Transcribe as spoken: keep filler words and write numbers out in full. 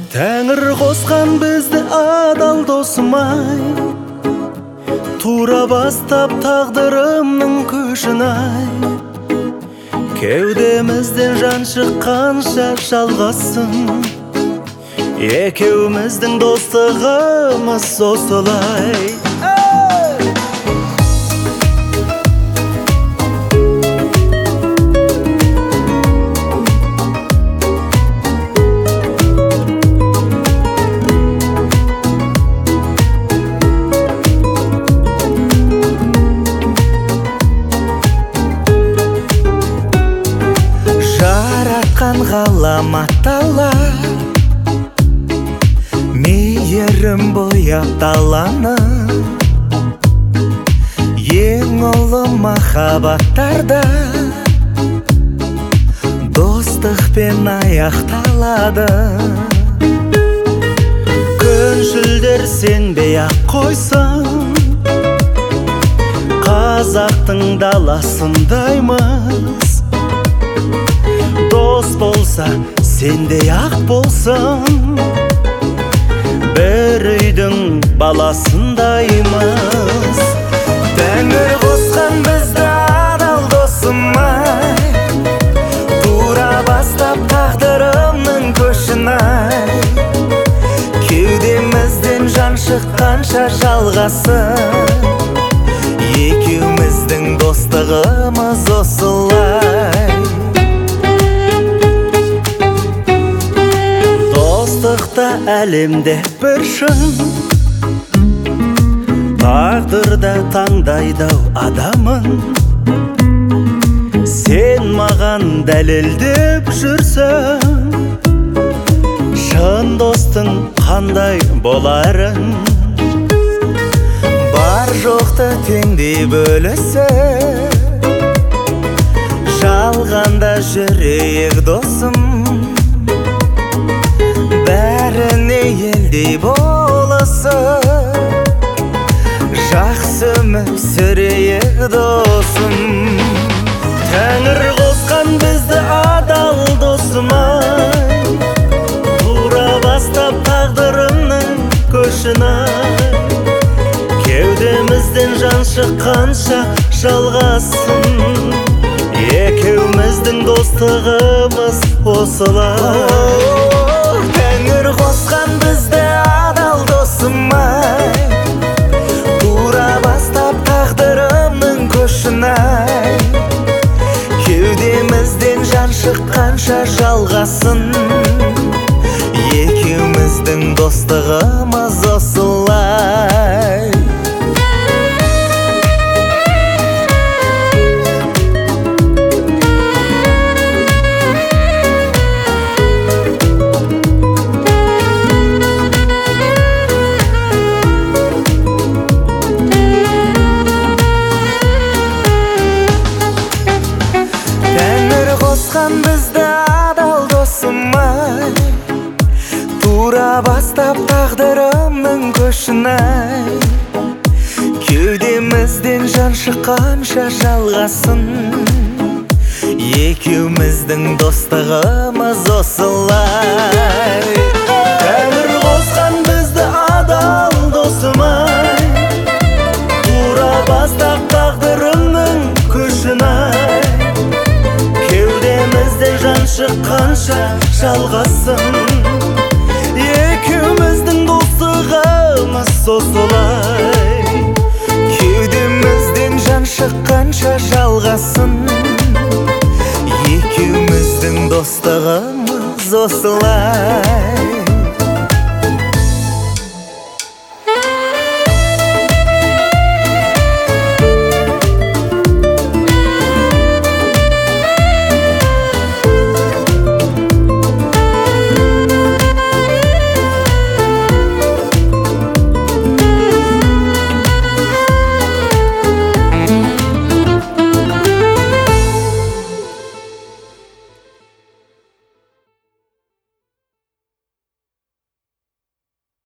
Тәңір қосқан бізді адал досым-ай, тура бастап тағдырымның көшін-ай. Кеудемізден жан шыққанша жалғасын, екеуміздің достығымыз осылай. Жаратқан ғаламат Алла, мейірім бояп даланы. Ең ұлы махаббаттарда достықпен аяқталады. Күншілдер сенбей-ақ қойсын, қазақтың даласындаймыз. Дос болса сендей-ақ болсын, бір үйдің баласындаймыз. Тәңір қосқан бізді адал досым-ай, тура бастап тағдырымның көшін-ай. Кеудемізден жан шыққанша жалғасын, екеуміздің достығымыз осылай. Достықта әлемде бір шын, тағдырда таңдайдау адамын. Сен маған дәлелдеп жүрсің, шын достың қандай боларын. Бар жоқты теңдей бөлісіп, жалғанда жүрейік досым. Бәріне елдей болысып, жақсы өмір сүрейік досым. Тәңір қосқан бізді адал досым-ай, тура бастап тағдырымның көшін-ай. Кеудемізден жан шыққанша жалғасын, екеуміздің достығымыз осылай. Тәңір қосқан бізді адал досым-ай, тура бастап тағдырымның көшін-ай. Кеудемізден жан шыққанша жалғасын, екеуміздің достығымыз осылай. Қосқан бізді адал досым-ай, тура бастап тағдырымның көшін-ай. Кеудемізден жан шыққанша жалғасын, екеуміздің достығымыз осылай. Тәңір қосқан бізді адал досым-ай, тура бастап тағдырымның көшін-ай. Жан шыққанша жалғасын, екеуміздің достығымыз осылай. Кеудемізден жан шыққанша жалғасын, екеуміздің достығымыз осылай.